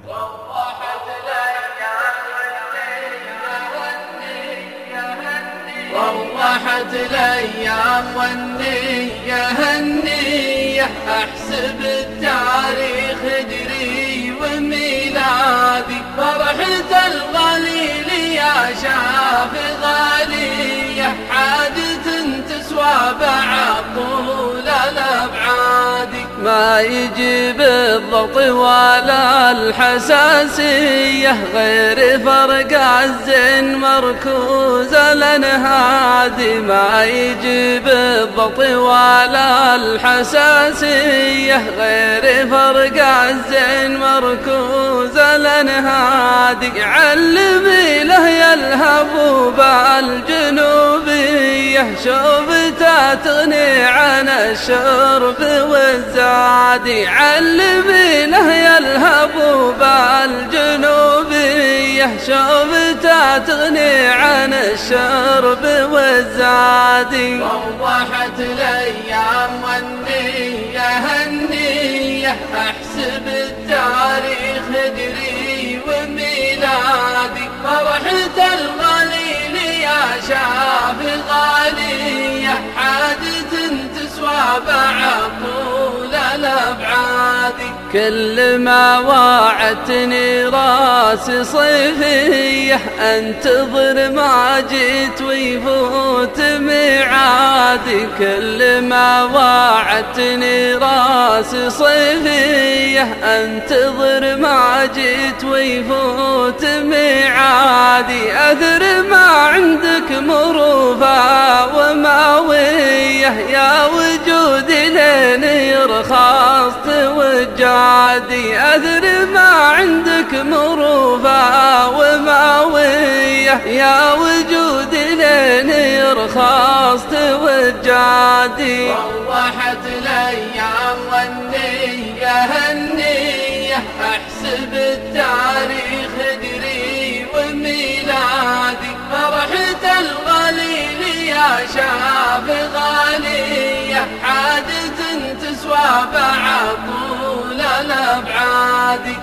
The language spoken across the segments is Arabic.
روحت الأيام والنية هالنية، أحسب التاريخ هجري وميلادي، فرحة الغليل يا شاف غالية، حاجة تسوى بعد طول الأبعاد. ما يجي بالضبط ولا الحساسية، غير فرق الزين مركوز الانهادي. ما يجي بالضبط ولا الحساسية، غير فرق الزين مركوز الانهادي. علمي له يا الهبوب الجنوبية، شوفته تغني عن الشرب والزادي. علمي له يا الهبوب الجنوبية، شوفته تغني عن الشرب والزادي. روحت الأيام والنية هالنية، أحسب التاريخ هجري وميلادي، فرحة الغليل يا شاف غالية، حاجة تسوى بعد طول الأبعاد. كل ما واعدتني راسي صيفية، انتظر ما جيت ويفوت ميعادي. كل ما واعدتني راسي صيفية، انتظر ما جيت ويفوت ميعادي. أثر ما عندك مروفة وماوية، يا وجودي لين يرخص توجادي. أثر ما عندك مروفة وماوية، يا وجودي لين يرخص توجادي. روحت الأيام والنية هالنية، أحسب التاريخ هجري وميلادي، فرحة الغليل يا شاف غالية، حاجة تسوى بعد طول الأبعاد.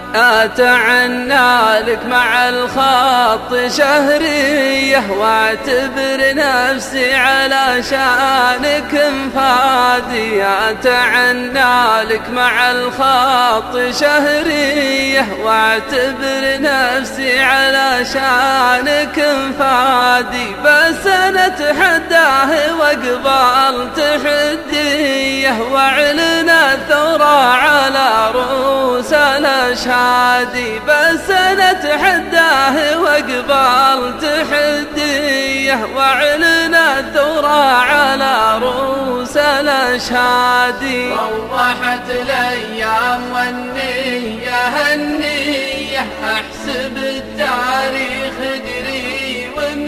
أتعنى لك مع الخط شهرية، واعتبر نفسي على شانك مفادي. أتعنى لك مع الخط شهرية، واعتبر نفسي على شانك مفادي. بس أنا أتحداه واقبل تحديه، واعلن الثورة على رؤوس الأشهاد. بس أنا أتحداه واقبل تحديه، واعلن الثورة على رؤوس الأشهاد. روحت الأيام والنية هالنية، أحسب التاريخ هجري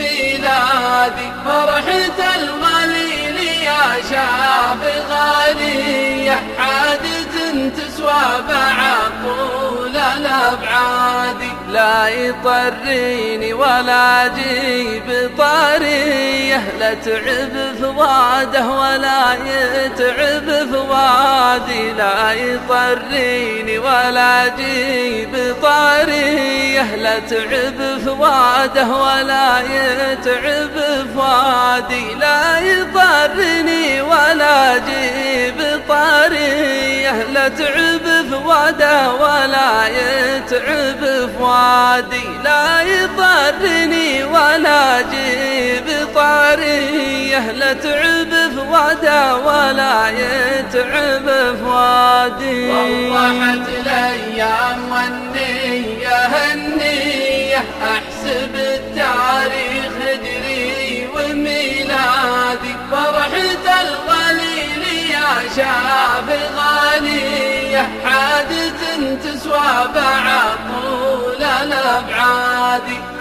وميلادي، فرحة الغليل يا شاف غالية، حاجة تسوى بعد طول الأبعاد. لا يطريني ولا أجيب طاريه، لا تعب فؤاده ولا يتعب فؤادي. لا يطريني ولا أجيب طاريه، لا تعب فؤاده ولا يتعب فؤادي. لا يطرني ولا أجيب طاريه، لا تعب فؤاده ولا يتعب فؤادي. لا يطرني ولا أجيب طاريه، لا تعب فؤاده ولا يتعب فؤادي. روحت الأيام والنية هالنية، أحسب التاريخ هجري وميلادي، فرحة الغليل يا شاف غالية، حاجة تسوى بعد طول الأبعاد.